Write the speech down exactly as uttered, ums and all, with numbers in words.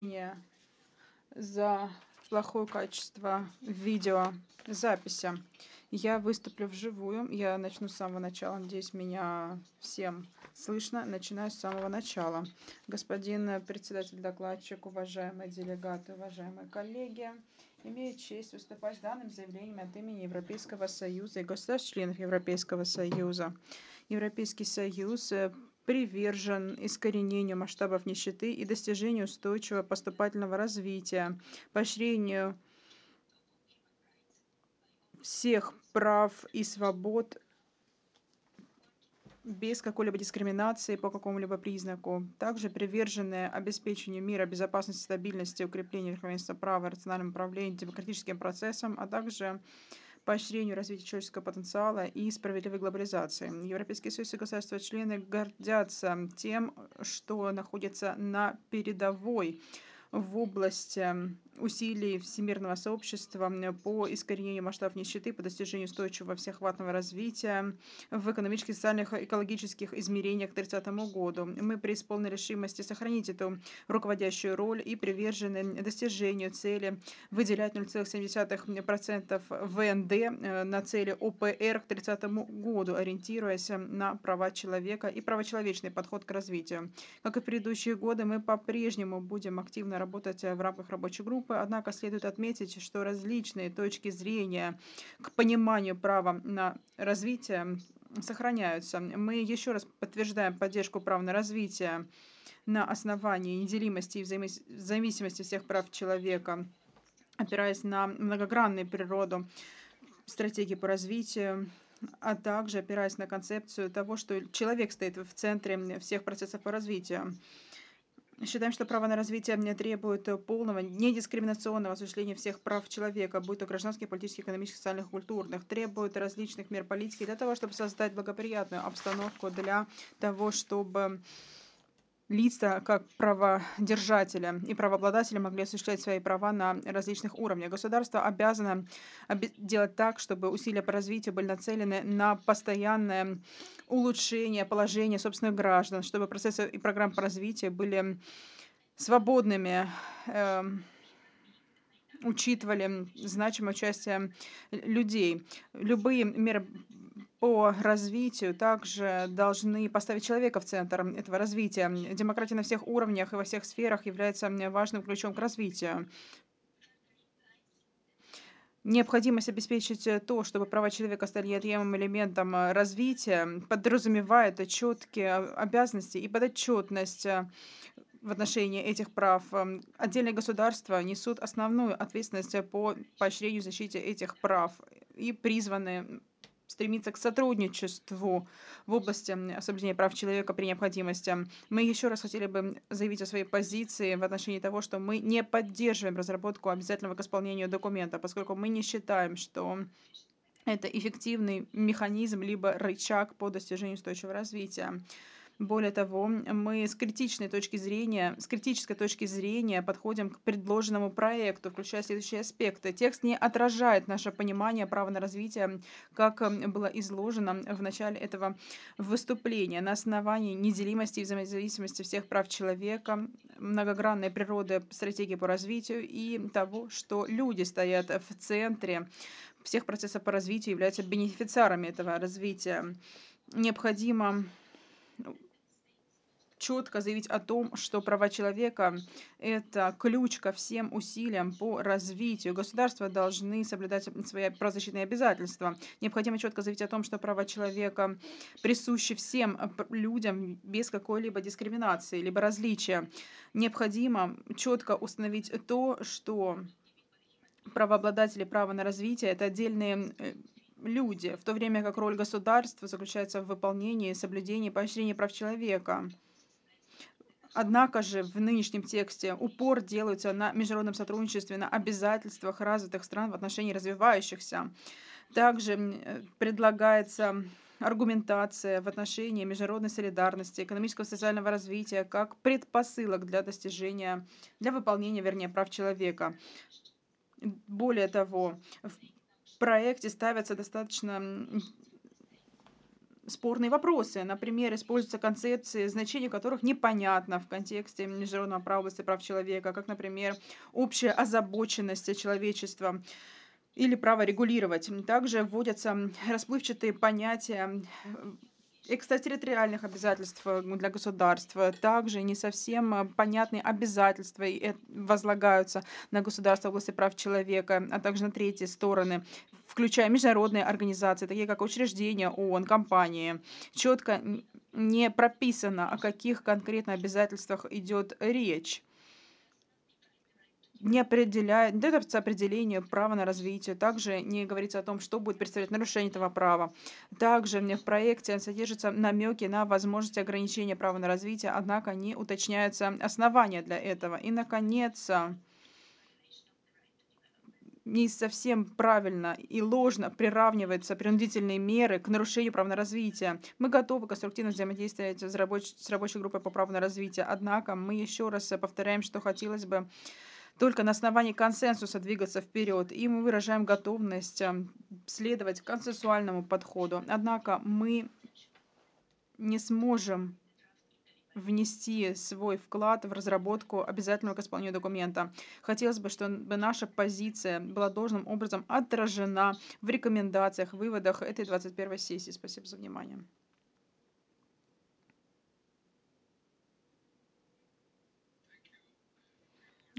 Не за плохое качество видеозаписи. Я выступлю вживую. Я начну с самого начала. Надеюсь, меня всем слышно. Начинаю с самого начала. Господин председатель-докладчик, уважаемые делегаты, уважаемые коллеги, имею честь выступать с данным заявлением от имени Европейского Союза и государств-членов Европейского Союза. Европейский Союз привержен искоренению масштабов нищеты и достижению устойчивого поступательного развития, поощрению всех прав и свобод без какой-либо дискриминации по какому-либо признаку. Также привержены обеспечению мира, безопасности, стабильности, укреплению верховенства права, рациональному управлению, демократическим процессам, а также поощрению развития человеческого потенциала и справедливой глобализации. Европейский Союз и государства-члены гордятся тем, что находятся на передовой в области усилий всемирного сообщества по искоренению масштабов нищеты, по достижению устойчивого всеохватного развития в экономических, социальных, экологических измерениях к тридцатому году. Мы преисполнены решимости сохранить эту руководящую роль и привержены достижению цели выделять ноль целых семь десятых процента ВНД на цели ОПР к тридцатому году, ориентируясь на права человека и правочеловечный подход к развитию. Как и в предыдущие годы, мы по-прежнему будем активно работать в рамках рабочей группы, однако следует отметить, что различные точки зрения к пониманию права на развитие сохраняются. Мы еще раз подтверждаем поддержку права на развитие на основании неделимости и взаимозависимости всех прав человека, опираясь на многогранную природу стратегии по развитию, а также опираясь на концепцию того, что человек стоит в центре всех процессов по развитию. Считаем, что право на развитие требует полного, недискриминационного осуществления всех прав человека, будь то гражданских, политических, экономических, социальных, культурных, требует различных мер политики для того, чтобы создать благоприятную обстановку для того, чтобы лица, как праводержатели и правообладатели, могли осуществлять свои права на различных уровнях. Государство обязано делать так, чтобы усилия по развитию были нацелены на постоянное улучшение положения собственных граждан, чтобы процессы и программы по развитию были свободными, э, учитывали значимое участие людей. Любые меры по развитию также должны поставить человека в центр этого развития. Демократия на всех уровнях и во всех сферах является важным ключом к развитию. Необходимость обеспечить то, чтобы права человека стали неотъемлемым элементом развития, подразумевает четкие обязанности и подотчетность в отношении этих прав. Отдельные государства несут основную ответственность по поощрению и защите этих прав и призваны стремиться к сотрудничеству в области соблюдения прав человека при необходимости. Мы еще раз хотели бы заявить о своей позиции в отношении того, что мы не поддерживаем разработку обязательного к исполнению документа, поскольку мы не считаем, что это эффективный механизм либо рычаг по достижению устойчивого развития. Более того, мы с критичной точки зрения, с критической точки зрения подходим к предложенному проекту, включая следующие аспекты. Текст не отражает наше понимание права на развитие, как было изложено в начале этого выступления. На основании неделимости и взаимозависимости всех прав человека, многогранной природы стратегии по развитию и того, что люди стоят в центре всех процессов по развитию, являются бенефициарами этого развития. Необходимо четко заявить о том, что права человека – это ключ ко всем усилиям по развитию. Государства должны соблюдать свои правозащитные обязательства. Необходимо четко заявить о том, что права человека присущи всем людям без какой-либо дискриминации, либо различия. Необходимо четко установить то, что правообладатели права на развитие – это отдельные люди, в то время как роль государства заключается в выполнении, соблюдении, поощрении прав человека. Однако же в нынешнем тексте упор делается на международном сотрудничестве, на обязательствах развитых стран в отношении развивающихся. Также предлагается аргументация в отношении международной солидарности, экономического и социального развития как предпосылок для достижения, для выполнения, вернее, прав человека. Более того, в проекте ставятся достаточно спорные вопросы. Например, используются концепции, значение которых непонятно в контексте международного права в области прав человека, как, например, общая озабоченность человечества или право регулировать. Также вводятся расплывчатые понятия э, экстратерриториальных обязательств э, для государства. Также не совсем э, понятные обязательства и э, возлагаются на государство в области прав человека, а также на третьи стороны, включая международные организации, такие как учреждения ООН, компании. Четко н- не прописано, о каких конкретно обязательствах идет речь. Не определяет, не дает определение права на развитие. Также не говорится о том, что будет представлять нарушение этого права. Также мне в проекте содержатся намеки на возможность ограничения права на развитие, однако не уточняются основания для этого. И, наконец, а, не совсем правильно и ложно приравниваются принудительные меры к нарушению права на развитие. Мы готовы конструктивно взаимодействовать с, рабоч- с рабочей группой по праву на развитие, однако мы еще раз э, повторяем, что хотелось бы только на основании консенсуса двигаться вперед, и мы выражаем готовность а, следовать консенсуальному подходу. Однако мы не сможем внести свой вклад в разработку обязательного к исполнению документа. Хотелось бы, чтобы наша позиция была должным образом отражена в рекомендациях, выводах этой двадцать первой сессии. Спасибо за внимание.